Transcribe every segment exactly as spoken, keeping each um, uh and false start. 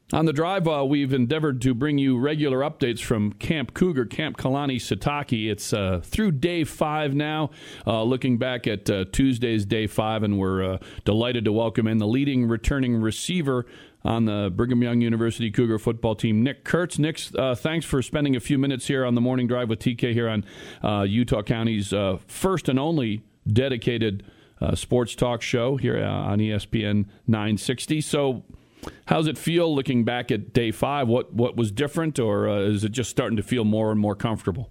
On the drive, uh, we've endeavored to bring you regular updates from Camp Cougar, Camp Kalani Sitake. It's uh, through day five now, uh, looking back at uh, Tuesday's day five, and we're uh, delighted to welcome in the leading returning receiver on the Brigham Young University Cougar football team, Nick Kurtz. Nick, uh, thanks for spending a few minutes here on the Morning Drive with T K here on uh, Utah County's uh, first and only dedicated uh, sports talk show here uh, on E S P N nine sixty. So, how's it feel looking back at day five? What what was different, or uh, is it just starting to feel more and more comfortable?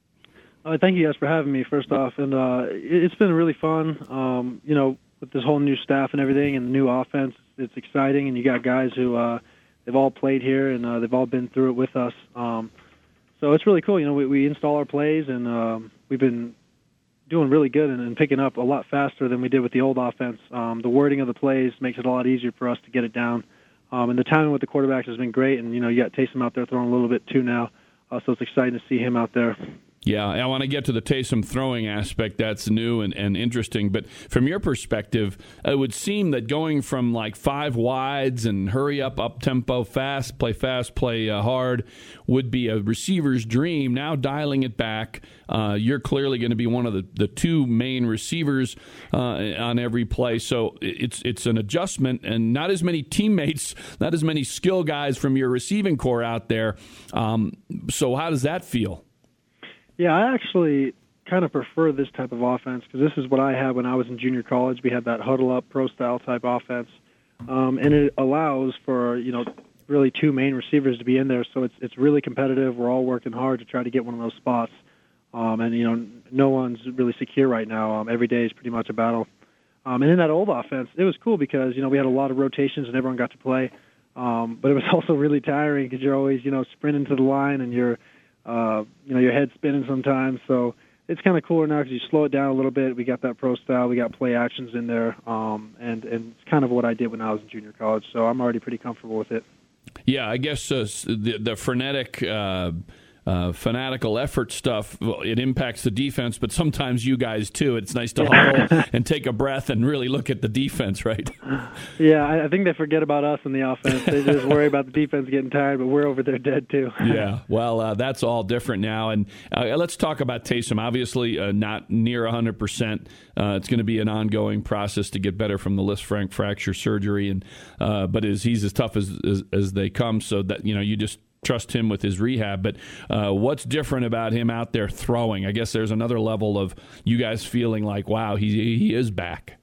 Uh, thank you guys for having me, first off. And uh, it, it's been really fun, um, you know, with this whole new staff and everything and the new offense. It's exciting, and you got guys who uh, they've all played here, and uh, they've all been through it with us. Um, so it's really cool. You know, we, we install our plays, and um, we've been doing really good and, and picking up a lot faster than we did with the old offense. Um, the wording of the plays makes it a lot easier for us to get it down. Um, and the timing with the quarterbacks has been great, and, you know, you got Taysom out there throwing a little bit too now, uh, so it's exciting to see him out there. Yeah, I want to get to the Taysom throwing aspect. That's new and, and interesting. But from your perspective, it would seem that going from like five wides and hurry up, up-tempo, fast, play fast, play uh, hard would be a receiver's dream. Now dialing it back, uh, you're clearly going to be one of the, the two main receivers uh, on every play. So it's it's an adjustment, and not as many teammates, not as many skill guys from your receiving core out there. Um, so how does that feel? Yeah, I actually kind of prefer this type of offense because this is what I had when I was in junior college. We had that huddle-up, pro-style type offense, um, and it allows for, you know, really two main receivers to be in there, so it's it's really competitive. We're all working hard to try to get one of those spots, um, and, you know, no one's really secure right now. Um, every day is pretty much a battle. Um, and in that old offense, it was cool because, you know, we had a lot of rotations and everyone got to play, um, but it was also really tiring because you're always, you know, sprinting to the line and you're, Uh, you know, your head's spinning sometimes, so it's kind of cooler now because you slow it down a little bit. We got that pro style, we got play actions in there, um, and, and it's kind of what I did when I was in junior college, so I'm already pretty comfortable with it. Yeah, I guess uh, the, the frenetic, uh, uh, fanatical effort stuff, well, it impacts the defense, but sometimes you guys too. It's nice to huddle and take a breath and really look at the defense, right? Yeah, I, I think they forget about us in the offense. They just worry about the defense getting tired, but we're over there dead too. Yeah, well, uh, that's all different now. And uh, let's talk about Taysom. Obviously, uh, not near one hundred percent. Uh, it's going to be an ongoing process to get better from the Lisfranc fracture surgery, and uh, but is, he's as tough as, as as they come. So that, you know, you just trust him with his rehab. But uh, what's different about him out there throwing? I guess there's another level of you guys feeling like, wow, he he is back.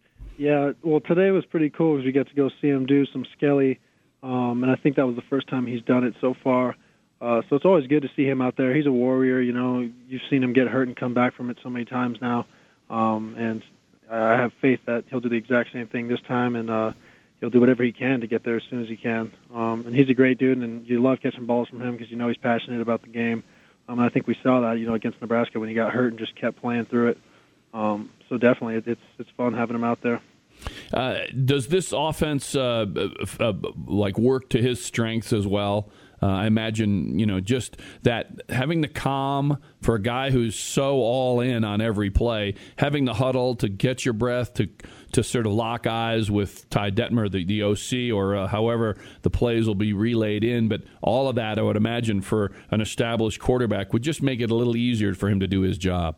Yeah, well, today was pretty cool because we got to go see him do some skelly, um, and I think that was the first time he's done it so far. Uh, so it's always good to see him out there. He's a warrior, you know. You've seen him get hurt and come back from it so many times now, um, and I have faith that he'll do the exact same thing this time, and uh, he'll do whatever he can to get there as soon as he can. Um, and he's a great dude, and you love catching balls from him because you know he's passionate about the game. Um, and I think we saw that, you know, against Nebraska when he got hurt and just kept playing through it. Um, so definitely, it, it's it's fun having him out there. Uh, does this offense uh, uh, like work to his strengths as well? Uh, I imagine, you know, just that having the calm for a guy who's so all in on every play, having the huddle to get your breath, to to sort of lock eyes with Ty Detmer, the, the O C, or uh, however the plays will be relayed in. But all of that, I would imagine, for an established quarterback would just make it a little easier for him to do his job.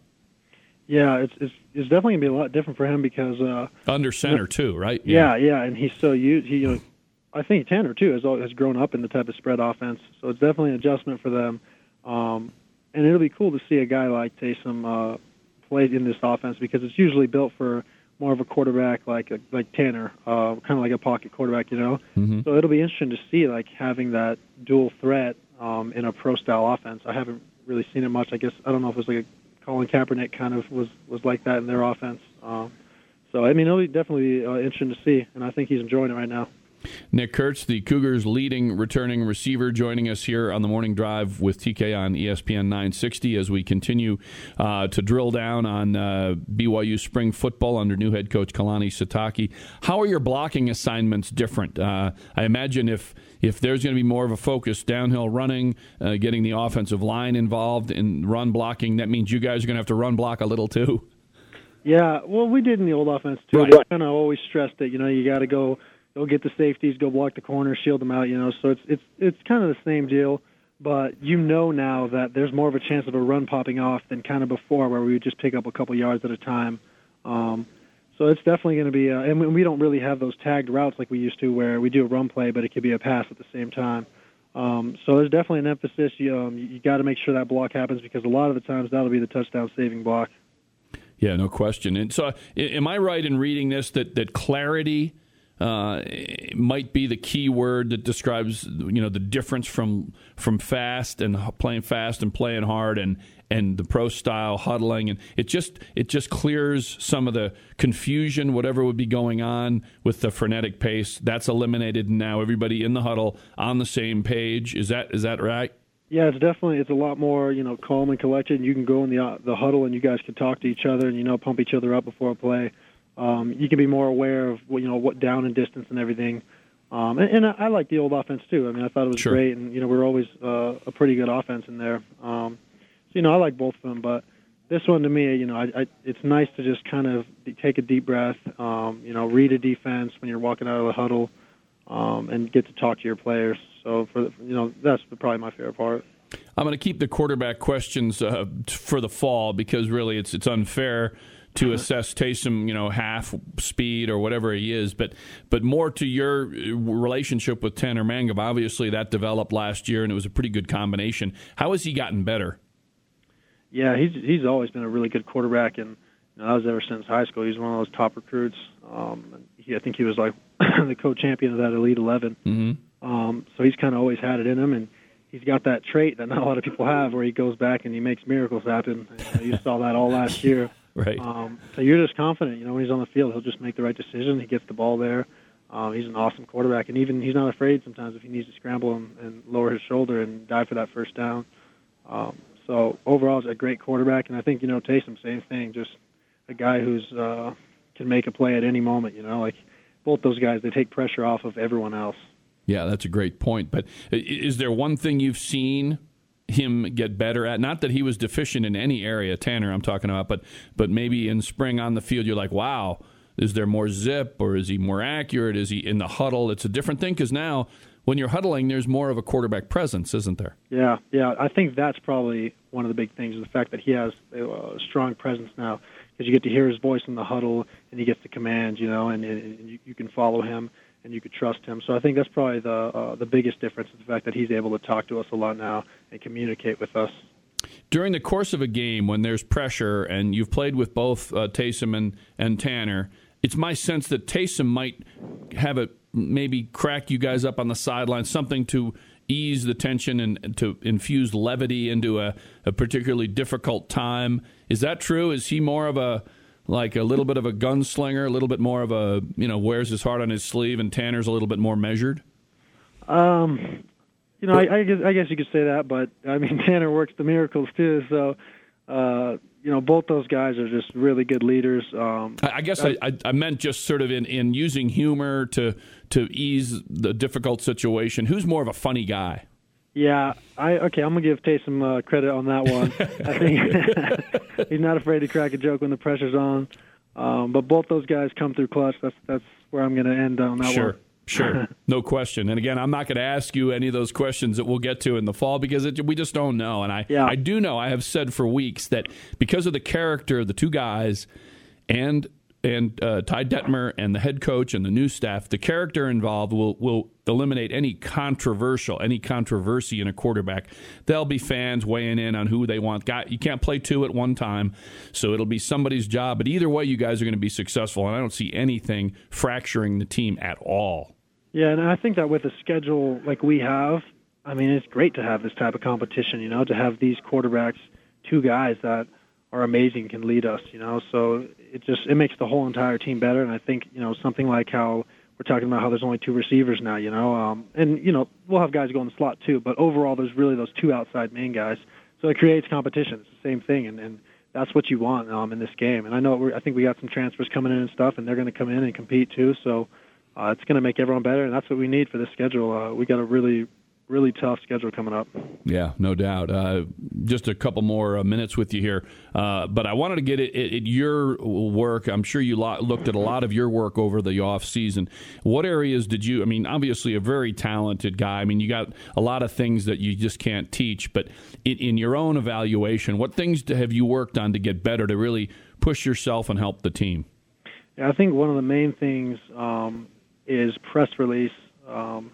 Yeah, it's it's, it's definitely going to be a lot different for him because uh, under center too, right? Yeah, yeah, yeah, and he's so used. He, you know, I think Tanner too has has grown up in the type of spread offense, so it's definitely an adjustment for them. Um, and it'll be cool to see a guy like Taysom uh, play in this offense because it's usually built for more of a quarterback like a, like Tanner, uh, kind of like a pocket quarterback, you know. Mm-hmm. So it'll be interesting to see like having that dual threat um, in a pro style offense. I haven't really seen it much. I guess I don't know if it was like a Colin Kaepernick kind of was, was like that in their offense. Um, so, I mean, it'll be definitely uh, interesting to see, and I think he's enjoying it right now. Nick Kurtz, the Cougars' leading returning receiver, joining us here on the Morning Drive with T K on E S P N nine sixty as we continue uh, to drill down on uh, B Y U spring football under new head coach Kalani Sitake. How are your blocking assignments different? Uh, I imagine if if there's going to be more of a focus downhill running, uh, getting the offensive line involved in run blocking, that means you guys are going to have to run block a little too. Yeah, well, we did in the old offense too. Right. They kind of always stressed that, you know, you got to go go get the safeties, go block the corner, shield them out. You know, so it's it's it's kind of the same deal. But you know now that there's more of a chance of a run popping off than kind of before, where we would just pick up a couple yards at a time. Um, so it's definitely going to be, uh, and we, we don't really have those tagged routes like we used to, where we do a run play, but it could be a pass at the same time. Um, so there's definitely an emphasis. You, um, you got to make sure that block happens, because a lot of the times that'll be the touchdown saving block. Yeah, no question. And so, am I right in reading this that that clarity uh, might be the key word that describes, you know, the difference from from fast and playing fast and playing hard and and the pro style huddling, and it just it just clears some of the confusion, whatever would be going on with the frenetic pace. That's eliminated, and now everybody in the huddle on the same page. Is that is that right? Yeah, it's definitely it's a lot more, you know, calm and collected. You can go in the uh, the huddle and you guys can talk to each other and, you know, pump each other up before a play. Um, you can be more aware of, you know, what down and distance and everything. Um, and, and I, I like the old offense too. I mean, I thought it was sure. great, and you know, we're always uh, a pretty good offense in there. Um, so you know, I like both of them, but this one to me, you know, I, I, it's nice to just kind of take a deep breath. Um, you know, read a defense when you're walking out of the huddle, um, and get to talk to your players. So for the, you know, that's probably my favorite part. I'm going to keep the quarterback questions uh, for the fall, because really it's it's unfair to assess Taysom, you know, half speed or whatever he is, but but more to your relationship with Tanner Mangum. Obviously, that developed last year, and it was a pretty good combination. How has he gotten better? Yeah, he's he's always been a really good quarterback, and you know, that was ever since high school. He's one of those top recruits. Um, he, I think he was like the co-champion of that Elite eleven. Mm-hmm. Um, so he's kind of always had it in him, and he's got that trait that not a lot of people have, where he goes back and he makes miracles happen. You know, you saw that all last year. Right. Um, so you're just confident, you know, when he's on the field, he'll just make the right decision. He gets the ball there. Um, he's an awesome quarterback, and even he's not afraid sometimes if he needs to scramble and, and lower his shoulder and dive for that first down. Um, so overall, he's a great quarterback, and I think, you know, Taysom, same thing, just a guy who's uh, can make a play at any moment. You know, like both those guys, they take pressure off of everyone else. Yeah, that's a great point. But is there one thing you've seen him get better at? Not that he was deficient in any area, Tanner, I'm talking about, but but maybe in spring on the field, you're like, wow, is there more zip, or is he more accurate? Is he in the huddle? It's a different thing, because now when you're huddling, there's more of a quarterback presence, isn't there? Yeah, yeah. I think that's probably one of the big things, is the fact that he has a strong presence now, because you get to hear his voice in the huddle, and he gets the command, you know, and, and you, you can follow him, and you could trust him. So I think that's probably the uh, the biggest difference, is the fact that he's able to talk to us a lot now and communicate with us. During the course of a game, when there's pressure, and you've played with both uh, Taysom and, and Tanner, it's my sense that Taysom might have a maybe crack you guys up on the sideline, something to ease the tension and to infuse levity into a, a particularly difficult time. Is that true? Is he more of a like a little bit of a gunslinger, a little bit more of a, you know, wears his heart on his sleeve, and Tanner's a little bit more measured? Um, you know, I, I, guess, I guess you could say that, but, I mean, Tanner works the miracles, too, so, uh, you know, both those guys are just really good leaders. Um, I, I guess I, I, I meant just sort of in, in using humor to to ease the difficult situation. Who's more of a funny guy? Yeah, I okay. I'm gonna give Taysom uh, credit on that one. I think he's not afraid to crack a joke when the pressure's on. Um, but both those guys come through clutch. That's that's where I'm gonna end on that sure. one. Sure, no question. And again, I'm not going to ask you any of those questions that we'll get to in the fall, because it, we just don't know. And I, yeah. I do know, I have said for weeks that because of the character of the two guys and and uh, Ty Detmer and the head coach and the new staff, the character involved will will eliminate any controversial, any controversy in a quarterback. There'll be fans weighing in on who they want. God, you can't play two at one time, so it'll be somebody's job. But either way, you guys are going to be successful, and I don't see anything fracturing the team at all. Yeah, and I think that with a schedule like we have, I mean, it's great to have this type of competition, you know, to have these quarterbacks, two guys that are amazing, can lead us, you know. So it just it makes the whole entire team better. And I think, you know, something like how we're talking about how there's only two receivers now, you know, um, and, you know, we'll have guys go in the slot too, but overall there's really those two outside main guys. So it creates competition. It's the same thing, and, and that's what you want um, in this game. And I know we're, I think we got some transfers coming in and stuff, and they're going to come in and compete too. So uh, it's going to make everyone better, and that's what we need for this schedule. Uh, we got a really really tough schedule coming up. Yeah, no doubt. Uh, just a couple more uh, minutes with you here. Uh, but I wanted to get at, at your work. I'm sure you lo- looked at a lot of your work over the off season. What areas did you, I mean, obviously a very talented guy. I mean, you got a lot of things that you just can't teach. But in, in your own evaluation, what things have you worked on to get better, to really push yourself and help the team? Yeah, I think one of the main things um, is press release. Um,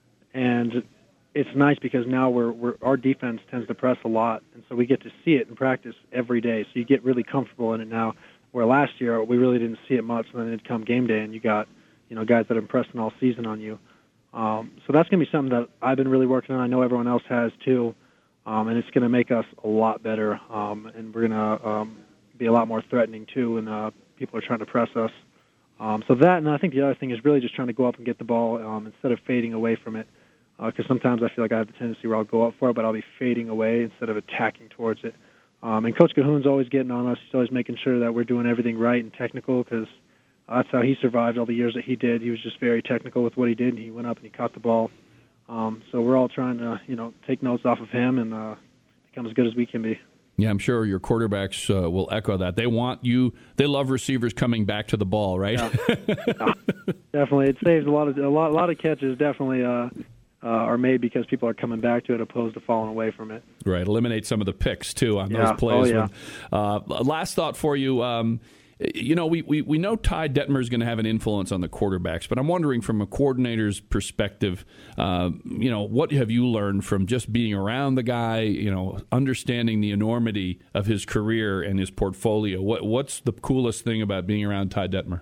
and it's nice because now we're, we're our defense tends to press a lot, and so we get to see it in practice every day. So you get really comfortable in it now. Where last year we really didn't see it much, and then it'd come game day, and you got you know guys that are impressing all season on you. Um, so that's going to be something that I've been really working on. I know everyone else has too, um, and it's going to make us a lot better. Um, and we're going to um, be a lot more threatening too, when uh, people are trying to press us. Um, so that, and I think the other thing is really just trying to go up and get the ball um, instead of fading away from it. Because uh, sometimes I feel like I have the tendency where I'll go up for it, but I'll be fading away instead of attacking towards it. Um, and Coach Cahoon's always getting on us. He's always making sure that we're doing everything right and technical, because uh, that's how he survived all the years that he did. He was just very technical with what he did, and he went up and he caught the ball. Um, so we're all trying to, you know, take notes off of him and uh, become as good as we can be. Yeah, I'm sure your quarterbacks uh, will echo that. They want you. They love receivers coming back to the ball, right? Yeah. Yeah, definitely, it saves a lot of a lot, a lot of catches. Definitely. Uh, Uh, are made because people are coming back to it opposed to falling away from it. Right. Eliminate some of the picks, too, on yeah. those plays. Oh, yeah. When, uh, last thought for you. Um, you know, we, we, we know Ty Detmer is going to have an influence on the quarterbacks, but I'm wondering from a coordinator's perspective, uh, you know, what have you learned from just being around the guy, you know, understanding the enormity of his career and his portfolio? What What's the coolest thing about being around Ty Detmer?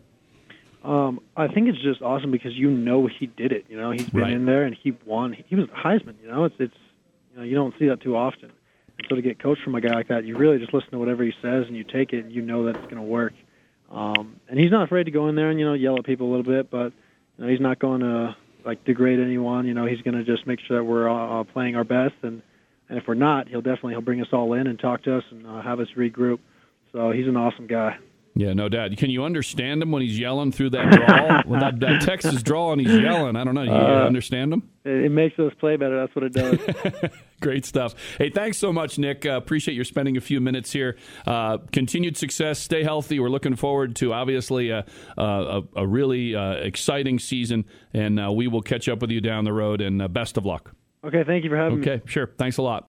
Um, I think it's just awesome because you know he did it. You know, he's been right. in there and he won. He was Heisman. You know, it's it's you know you don't see that too often. And so to get coached from a guy like that, you really just listen to whatever he says and you take it and you know that it's going to work. Um, and he's not afraid to go in there and you know yell at people a little bit, but you know, he's not going to like degrade anyone. You know, he's going to just make sure that we're uh, playing our best. And, and if we're not, he'll definitely he'll bring us all in and talk to us and uh, have us regroup. So he's an awesome guy. Yeah, no doubt. Can you understand him when he's yelling through that drawl? When that, that Texas drawl and he's yelling, I don't know. You uh, understand him? It makes us play better. That's what it does. Great stuff. Hey, thanks so much, Nick. Uh, appreciate your spending a few minutes here. Uh, continued success. Stay healthy. We're looking forward to, obviously, a, a, a really uh, exciting season, and uh, we will catch up with you down the road, and uh, best of luck. Okay, thank you for having okay, me. Okay, sure. Thanks a lot.